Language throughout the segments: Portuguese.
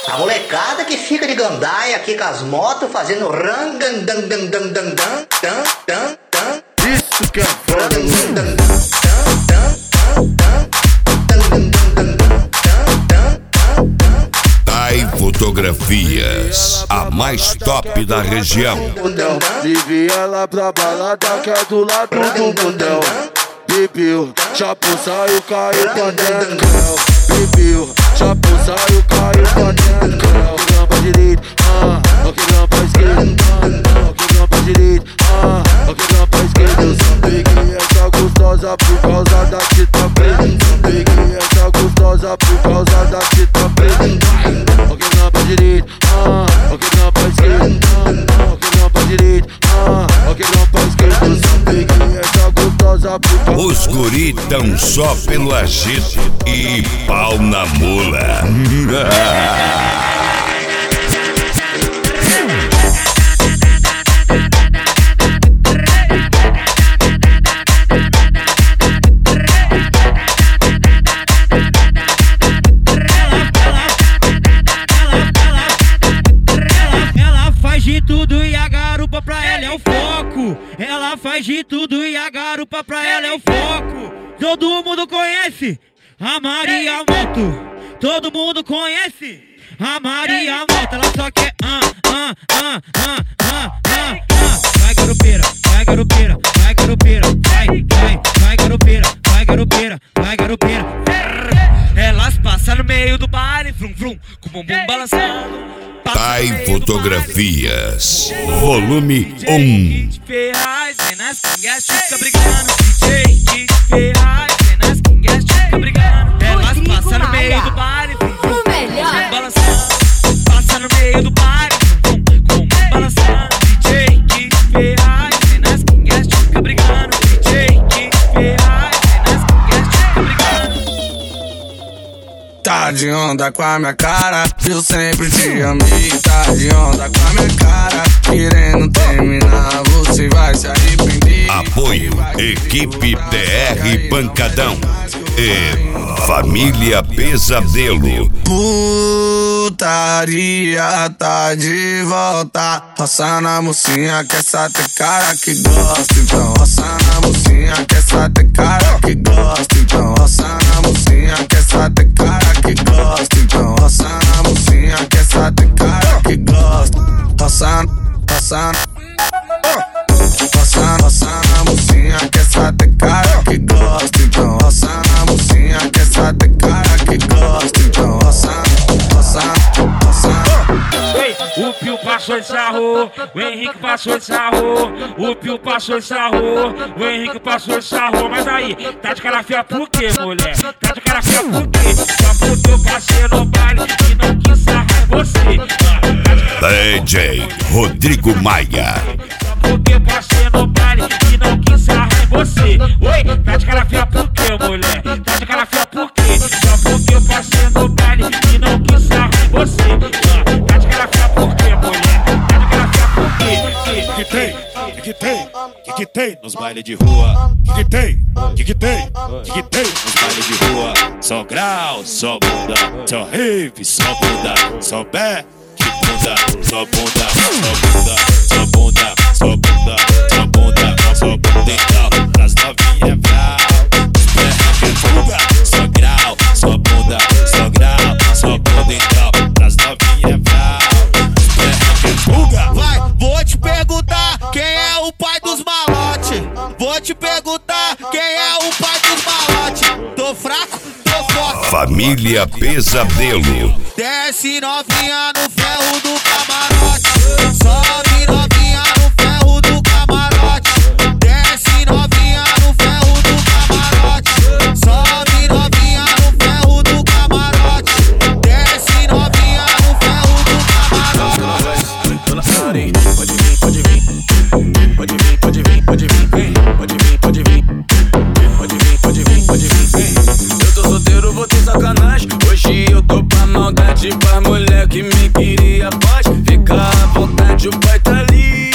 A molecada que fica de gandaia aqui com as motos fazendo rangandandandandandan. Isso que é foda. Tai Fotografias, a mais top da região. Vivia lá pra balada que é do lado do bundão. Bebeu, chapou, saiu, caiu pra dentro. Bebeu, chapou, saiu, caiu pra dentro. Que grampa direito, que grampa esquerdo. Que grampa direito, que grampa esquerdo. Eu só peguei essa gostosa por causa da fita preta. Só peguei essa gostosa por causa da fita preta. Que grampa direito, que grampa esquerdo. Que grampa direito, que grampa esquerdo. Eu só peguei essa gostosa por causa. Os guri tão só pelo agito e pau na mula. Ela faz de tudo e a garupa pra ela é o foco. Ela faz de tudo e a garupa pra ela é o foco. Todo mundo conhece a Maria Moto. Todo mundo conhece a Maria Moto. Ela só quer Vai garupeira, vai garupeira, vai garupeira, vai garupeira, vai garupeira, vai garupeira. Elas passam no meio do baile, frum frum, com o bumbum balançando. Tai Fotografias, volume 1. Ferraz, nas quingas fica brigando. DJ Ferraz, nas quingas fica brigando. Elas passam no meio do baile, frum frum, com o bumbum balançando. Passa no meio do baile, frum frum, com o bumbum balançando. DJ Ferraz, nas quingas fica brigando. DJ Ferraz, nas quingas fica brigando. Tá de onda com a minha cara, eu sempre te amei. Tá de onda com a minha cara, querendo terminar, você vai se arrepender. Apoio, equipe TR Pancadão e Família Pesadelo. Putaria tá de volta. Roça na mocinha que essa tem cara que gosta. Então roça na mocinha que essa tem cara que gosta. Então roça na mocinha que essa tem cara que gosta. Então roça na mocinha que essa tem cara que gosta. Roça, roça, roça na mocinha que essa tem cara que gosta. Então roça na mocinha que essa tem cara que gosta. Então roça, roça, roça. O Pio passou de sarro, o Henrique passou de sarro. O Pio passou de sarro, o Henrique passou de sarro. Mas aí, tá de cara feia por quê, mulher? Tá de cara feia por quê? Só porque eu passei no baile e não quis sarrar você. DJ Rodrigo Maia. Só porque eu passei no baile e não quis sarrar você. Oi, tá de cara feia por quê, mulher? Tá de cara feia por quê? Só porque eu passei no baile e não quis sarrar você. Tá de cara feia por quê, mulher? Tá de cara feia por quê? Que tem nos bailes de rua? Que tem nos bailes de rua? Só grau, só bunda, só rave, só bunda, só pé, que bunda, só bunda, só bunda, só bunda, só bunda, só bunda, só bunda, então, pras novinhas brau, que fuga, só grau, só bunda, só grau, só bunda, então, pras novinhas brau, que fuga. Vai, vou te perguntar quem é o pai dos malote. Vou te perguntar quem é o pai dos malote. Tô fraco, tô forte. Família Pesadelo. Desce novinha no ferro do camarote. Sobe novinha no ferro do camarote. Desce novinha no ferro do camarote. Sobe novinha no ferro do camarote. Desce novinha no ferro do camarote. Tô na área, pode vir, pode vir. Pode vir, pode vir, pode vir. Pode vir, pode vir. Pode vir, pode vir, pode vir. Eu tô solteiro, vou ter sacanagem. Hoje eu tô pra maldade, pra mulher que me queria. Pode ficar à vontade, o pai tá livre.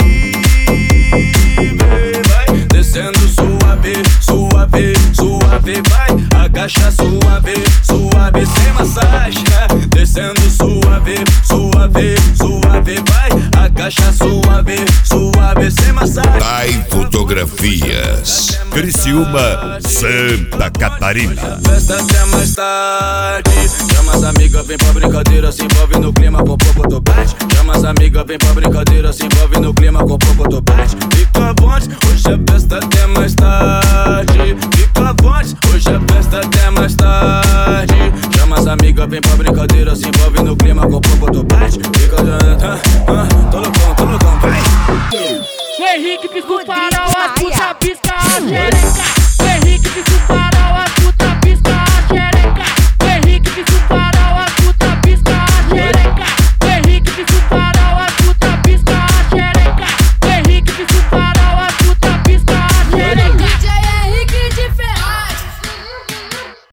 Vai descendo suave, suave, suave. Vai agacha suave, suave, sem massagem. descendo suave, suave, suave, vai. Agacha suave, suave, sem massagem. Dai Fotografias, Criciúma, Santa Catarina. Festa até mais tarde. Chama as amigas, vem pra brincadeira, se envolve no clima com pouco do bate. Chama as amigas, vem pra brincadeira, se envolve no clima com pouco do bate. Fica à vontade, hoje é festa até mais tarde. Fica à vontade, hoje é festa até mais tarde. Chama as amigas, vem pra brincadeira, se envolve no clima com pouco do bate. Fica tô loucão, vai. O Henrique pisca o farol, as puta pisca a xereca.